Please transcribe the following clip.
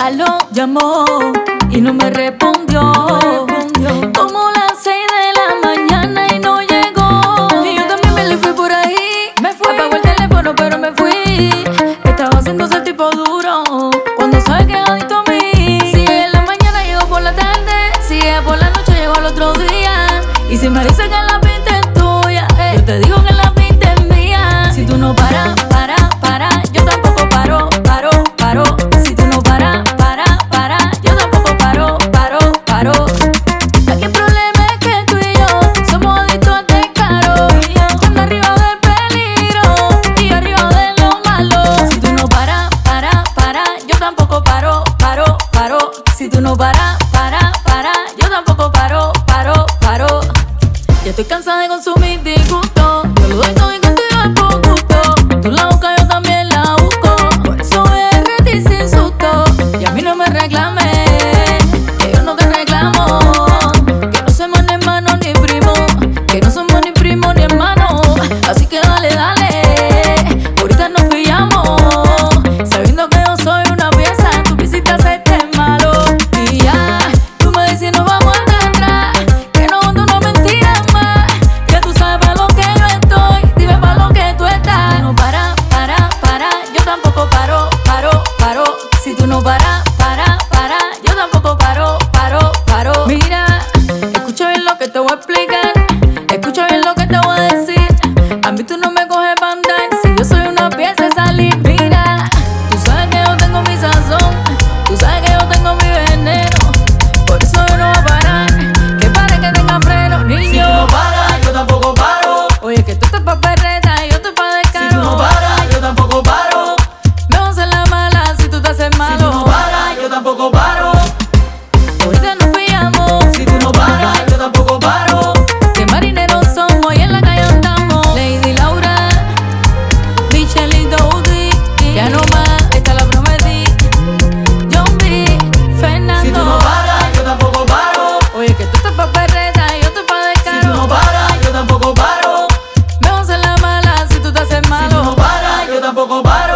lo llamó y no me respondió. Como las 6 de la mañana y no llegó. Y yo también me le fui por ahí. Apagó el teléfono pero me fui. Estaba haciéndose el tipo duro cuando sabe que es adicto a mí. Si en la mañana llegó por la tarde, si es por la noche llegó al otro día. Y si me dice que la pinta es tuya, yo te digo que la pinta es mía. Si tú no paras, yo tampoco paro. Si tú no paras, yo tampoco paro. Aquí el problema es que tú y yo somos adictos al descaro. Anda arriba del peligro y yo arriba de lo malo. Si tú no paras, yo tampoco paro. Si tú no paras, yo tampoco paro. Ya estoy cansada de consumir disgusto. Yo lo doy todo y contigo es por gusto. Tú la buscas, yo también la busco. Por eso voy a derretir sin susto. Y a mí no me reclames, que yo no te reclamo. Que no somos ni hermanos ni primos. Que no somos ni primos ni hermanos. Así que dale, ahorita nos pillamos. Sabiendo que yo soy una pieza, tú quisiste hacerte malo. Y ya, tú me dices no vamos a atrás. Que no ando una mentira más. Ya tú sabes para lo que yo estoy. Dime para lo que tú estás. Si tú no paras, yo tampoco paro. Si tú no paras, yo tampoco paro. Mira, escucha bien lo que te voy a explicar. Escucha bien lo que te voy a decir. A mí tú no me coges para andar. Si yo soy una pieza de salir. Mira, tú sabes que yo tengo mi sazón. Tú sabes que yo tengo mi veneno. Por eso yo no voy a parar. Que pare que tenga freno, niño. Si tú no paras, yo tampoco paro. Oye, que tú estás pa' perreta y yo estoy pa' descaro. Si tú no paras, yo tampoco paro. Me vas a hacer la mala si tú te haces malo. Si tú no paras, yo tampoco paro. Ahorita nos pillamos. Si tú no paras, yo tampoco paro. Que marineros somos y en la calle andamos. Lady Laura, Michelle y Dodi. Ya no más, esta la prometí. John B, Fernando. Si tú no paras, yo tampoco paro. Oye, que tú estás pa' perreta y yo estoy pa' descaro. Si tú no paras, yo tampoco paro. Me vas a hacer la mala si tú te haces Si tú malo. no paras, yo tampoco paro.